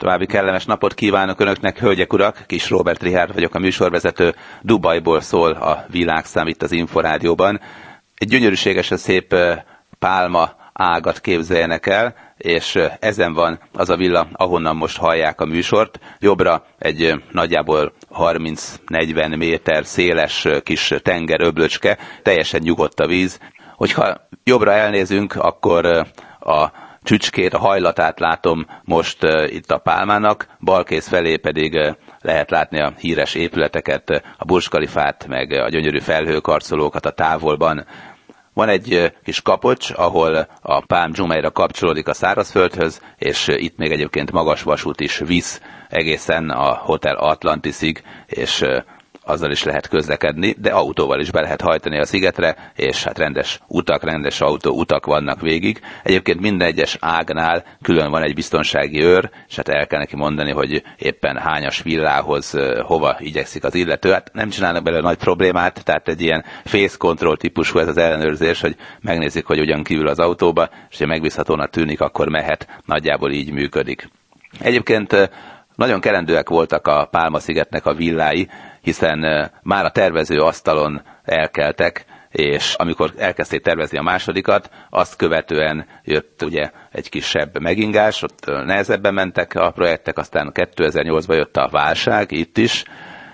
További kellemes napot kívánok Önöknek, hölgyek, urak! Kis Róbert Richárd vagyok, a műsorvezető. Dubajból szól a világszám itt az Inforádióban. Egy gyönyörűségesen szép pálma ágat képzeljenek el, és ezen van az a villa, ahonnan most hallják a műsort. Jobbra egy nagyjából 30-40 méter széles kis tengeröblöcske, teljesen nyugodt a víz. Hogyha jobbra elnézünk, akkor a csücskét, a hajlatát látom most itt a pálmának, balkész felé pedig lehet látni a híres épületeket, a Burj Khalifát, meg a gyönyörű felhőkarcolókat a távolban. Van egy kis kapocs, ahol a Palm Jumeirah kapcsolódik a szárazföldhöz, és itt még egyébként magas vasút is visz egészen a Hotel Atlantisig, és azzal is lehet közlekedni, de autóval is be lehet hajtani a szigetre, és hát rendes utak, rendes autóutak vannak végig. Egyébként minden egyes ágnál külön van egy biztonsági őr, és hát el kell neki mondani, hogy éppen hányas villához hova igyekszik az illető. Hát nem csinálnak belőle nagy problémát, tehát egy ilyen face control típusú ez az ellenőrzés, hogy megnézik, hogy ugyan kívül az autóba, és ha megbízhatónak tűnik, akkor mehet. Nagyjából így működik. Egyébként nagyon kelendőek voltak a Pálma-szigetnek a villái, hiszen már a tervező asztalon elkeltek, és amikor elkezdték tervezni a másodikat, azt követően jött ugye egy kisebb megingás, ott nehezebben mentek a projektek, aztán 2008-ban jött a válság itt is,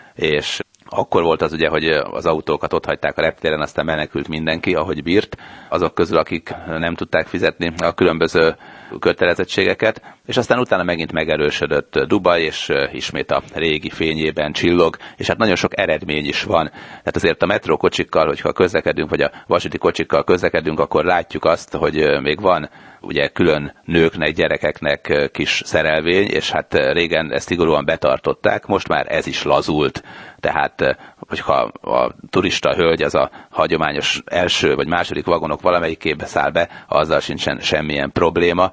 és akkor volt az ugye, hogy az autókat ott hagyták a reptéren, aztán menekült mindenki, ahogy bírt, azok közül, akik nem tudták fizetni a különböző kötelezettségeket, és aztán utána megint megerősödött Dubaj, és ismét a régi fényében csillog, és hát nagyon sok eredmény is van. Tehát azért a metrókocsikkal, hogyha közlekedünk, vagy a vasúti kocsikkal közlekedünk, akkor látjuk azt, hogy még van ugye külön nőknek, gyerekeknek kis szerelvény, és hát régen ezt szigorúan betartották, most már ez is lazult. Tehát, hogyha a turista hölgy az a hagyományos első vagy második vagonok valamelyikébe száll be, azzal sincsen semmilyen probléma.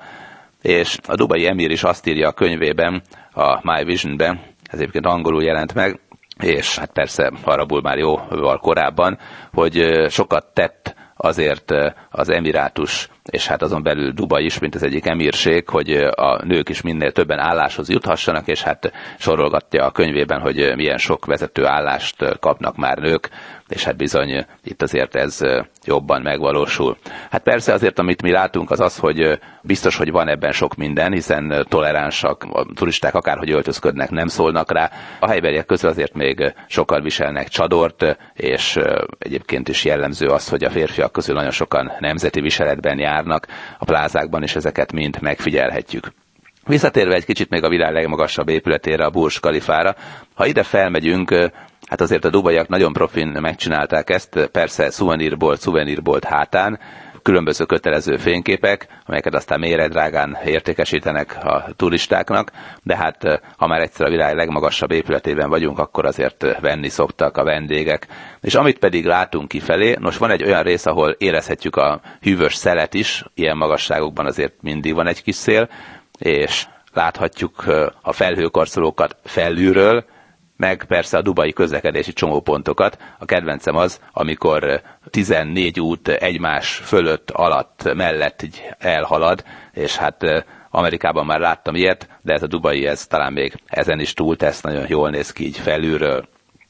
És a dubai emír is azt írja a könyvében, a My Visionben, ez egyébként angolul jelent meg, és hát persze arabul már jóval korábban, hogy sokat tett azért az emirátus, és hát azon belül Dubaj is, mint az egyik emírség, hogy a nők is minél többen álláshoz juthassanak, és hát sorolgatja a könyvében, hogy milyen sok vezető állást kapnak már nők, és hát bizony itt azért ez jobban megvalósul. Hát persze azért, amit mi látunk, az az, hogy biztos, hogy van ebben sok minden, hiszen toleránsak, a turisták akárhogy öltözködnek, nem szólnak rá. A helybeliek közül azért még sokan viselnek csadort, és egyébként is jellemző az, hogy a férfiak közül nagyon sokan nemzeti viseletben járnak a plázákban, és ezeket mind megfigyelhetjük. Visszatérve egy kicsit még a világ legmagasabb épületére, a Burj Khalifára, ha ide felmegyünk, hát azért a dubaiak nagyon profin megcsinálták ezt, persze szuvenírbolt hátán, különböző kötelező fényképek, amelyeket aztán méretdrágán értékesítenek a turistáknak, de hát ha már egyszer a világ legmagasabb épületében vagyunk, akkor azért venni szoktak a vendégek. És amit pedig látunk kifelé, nos van egy olyan rész, ahol érezhetjük a hűvös szelet is, ilyen magasságokban azért mindig van egy kis szél, és láthatjuk a felhőkarcolókat felülről, meg persze a dubai közlekedési csomópontokat. A kedvencem az, amikor 14 út egymás fölött, alatt, mellett így elhalad, és hát Amerikában már láttam ilyet, de ez a dubai, ez talán még ezen is túltesz, nagyon jól néz ki így felülről.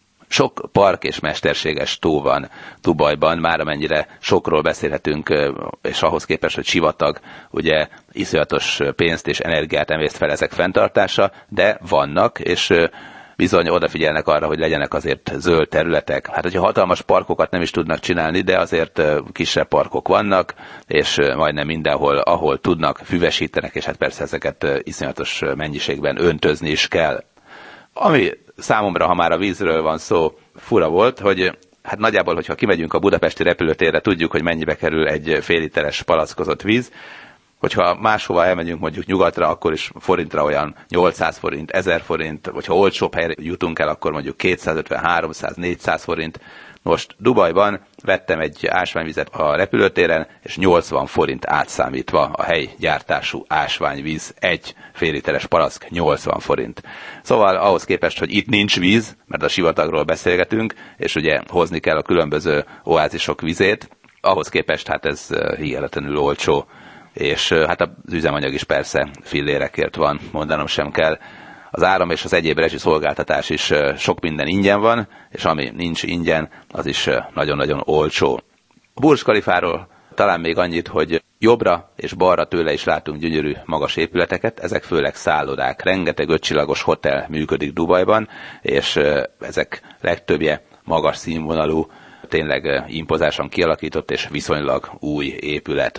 Sok park és mesterséges tó van Dubajban, már amennyire sokról beszélhetünk, és ahhoz képest, hogy sivatag, ugye iszonyatos pénzt és energiát emészt fel ezek fenntartása, de vannak, és bizony odafigyelnek arra, hogy legyenek azért zöld területek. Hát, hogyha hatalmas parkokat nem is tudnak csinálni, de azért kisebb parkok vannak, és majdnem mindenhol, ahol tudnak, füvesítenek, és hát persze ezeket iszonyatos mennyiségben öntözni is kell. Ami számomra, ha már a vízről van szó, fura volt, hogy hát nagyjából, hogyha kimegyünk a budapesti repülőtérre, tudjuk, hogy mennyibe kerül egy fél literes palackozott víz. Hogyha máshova elmegyünk mondjuk nyugatra, akkor is forintra olyan 800 forint, 1000 forint, vagy ha olcsóbb helyre jutunk el, akkor mondjuk 250, 300, 400 forint. Most Dubajban vettem egy ásványvizet a repülőtéren, és 80 forint átszámítva a helygyártású ásványvíz, egy fél literes palack 80 forint. Szóval ahhoz képest, hogy itt nincs víz, mert a sivatagról beszélgetünk, és ugye hozni kell a különböző oázisok vizét, ahhoz képest hát ez hihetetlenül olcsó. és hát az üzemanyag is persze fillérekért van, mondanom sem kell. Az áram és az egyéb rezsi szolgáltatás is sok minden ingyen van, és ami nincs ingyen, az is nagyon-nagyon olcsó. A Burj Khalifáról talán még annyit, hogy jobbra és balra tőle is látunk gyönyörű magas épületeket, ezek főleg szállodák. Rengeteg 5 csillagos hotel működik Dubajban, és ezek legtöbbje magas színvonalú, tényleg impozánsan kialakított és viszonylag új épület.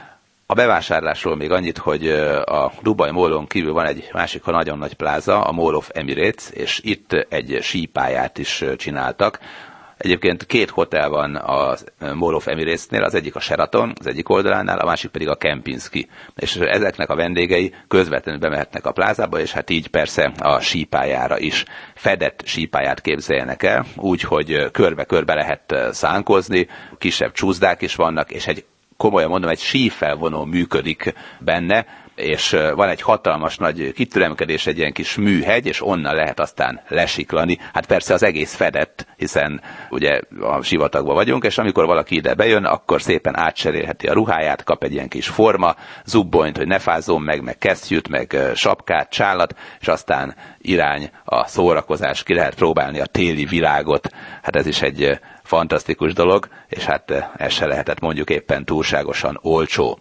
A bevásárlásról még annyit, hogy a Dubai Mallon kívül van egy másik nagyon nagy pláza, a Mall of Emirates, és itt egy sípályát is csináltak. Egyébként 2 hotel van a Mall of Emirates-nél, az egyik a Sheraton, az egyik oldalánál, a másik pedig a Kempinski. És ezeknek a vendégei közvetlenül bemehetnek a plázába, és hát így persze a sípályára is. Fedett sípályát képzeljenek el, úgy, hogy körbe-körbe lehet szánkozni, kisebb csúszdák is vannak, és komolyan mondom, egy sífelvonó működik benne, és van egy hatalmas nagy kitüremkedés, egy ilyen kis műhegy, és onnan lehet aztán lesiklani. Hát persze az egész fedett, hiszen ugye a sivatagban vagyunk, és amikor valaki ide bejön, akkor szépen átcserélheti a ruháját, kap egy ilyen kis forma, zubbonyt, hogy ne fázzon meg kesztyűt, meg sapkát, csálat, és aztán irány a szórakozás, ki lehet próbálni a téli világot. Hát ez is egy fantasztikus dolog, és hát ez se lehetett mondjuk éppen túlságosan olcsó.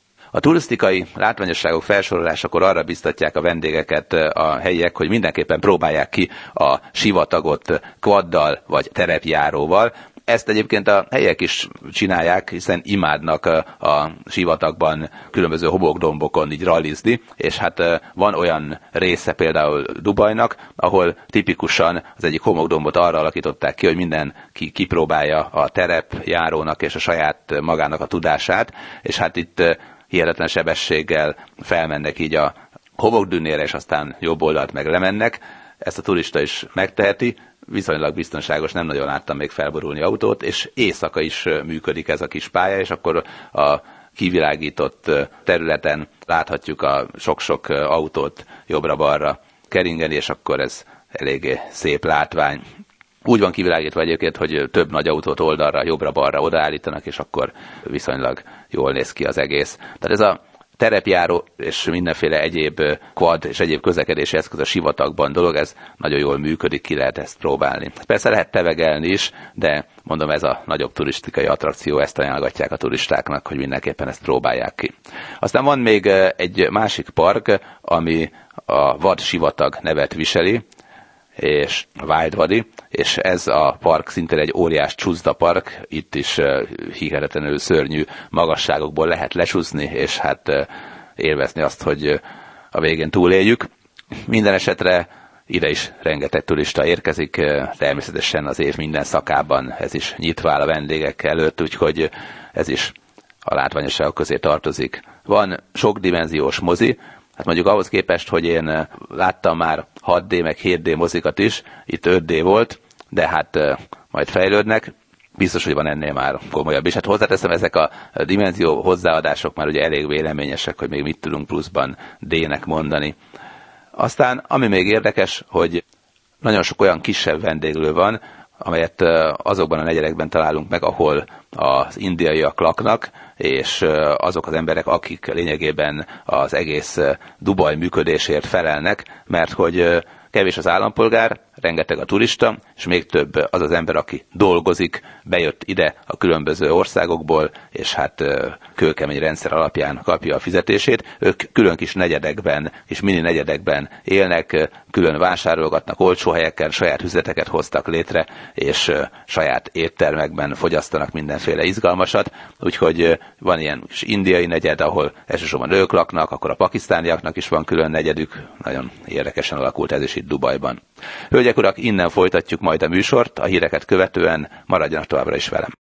A turisztikai látványosságok felsorolásakor arra biztatják a vendégeket a helyiek, hogy mindenképpen próbálják ki a sivatagot quaddal vagy terepjáróval. Ezt egyébként a helyiek is csinálják, hiszen imádnak a sivatagban különböző homokdombokon így rallizni, és hát van olyan része például Dubajnak, ahol tipikusan az egyik homokdombot arra alakították ki, hogy mindenki kipróbálja a terepjárónak és a saját magának a tudását, és hát itt hihetetlen sebességgel felmennek így a homokdűnére, és aztán jobb oldalt meg lemennek. Ezt a turista is megteheti, viszonylag biztonságos, nem nagyon láttam még felborulni autót, és éjszaka is működik ez a kis pálya, és akkor a kivilágított területen láthatjuk a sok-sok autót jobbra-balra keringeni, és akkor ez eléggé szép látvány. Úgy van kivilágítva egyébként, hogy több nagy autót oldalra, jobbra-balra odaállítanak, és akkor viszonylag jól néz ki az egész. Tehát ez a terepjáró és mindenféle egyéb quad és egyéb közlekedési eszköz a sivatagban dolog, ez nagyon jól működik, ki lehet ezt próbálni. Persze lehet tevegelni is, de mondom, ez a nagyobb turisztikai attrakció, ezt ajánlgatják a turistáknak, hogy mindenképpen ezt próbálják ki. Aztán van még egy másik park, ami a Vad sivatag nevet viseli, és Wild Wadi, és ez a park szintén egy óriás csúszda park, itt is hihetetlenül szörnyű magasságokból lehet lecsúszni, és hát élvezni azt, hogy a végén túléljük. Minden esetre ide is rengeteg turista érkezik, természetesen az év minden szakában ez is nyitva áll a vendégek előtt, úgyhogy ez is a látványosságok közé tartozik. Van sokdimenziós mozi, hát mondjuk ahhoz képest, hogy én láttam már 6D meg 7D mozikat is, itt 5D volt, de hát majd fejlődnek, biztos, hogy van ennél már komolyabb. És hát hozzáteszem, ezek a dimenzió hozzáadások már ugye elég véleményesek, hogy még mit tudunk pluszban D-nek mondani. Aztán, ami még érdekes, hogy nagyon sok olyan kisebb vendéglő van, amelyet azokban a negyedekben találunk meg, ahol az indiaiak laknak, és azok az emberek, akik lényegében az egész Dubaj működésért felelnek, mert hogy kevés az állampolgár, rengeteg a turista, és még több az az ember, aki dolgozik, bejött ide a különböző országokból, és hát kőkemény rendszer alapján kapja a fizetését. Ők külön kis negyedekben, és mini negyedekben élnek, külön vásárolgatnak olcsó helyeken, saját üzleteket hoztak létre, és saját éttermekben fogyasztanak mindenféle izgalmasat. Úgyhogy van ilyen kis indiai negyed, ahol elsősorban ők laknak, akkor a pakisztániaknak is van külön negyedük. Nagyon érdekesen alakult ez is itt Dubajban. Hölgyek, urak, innen folytatjuk majd a műsort, a híreket követően maradjanak továbbra is velem.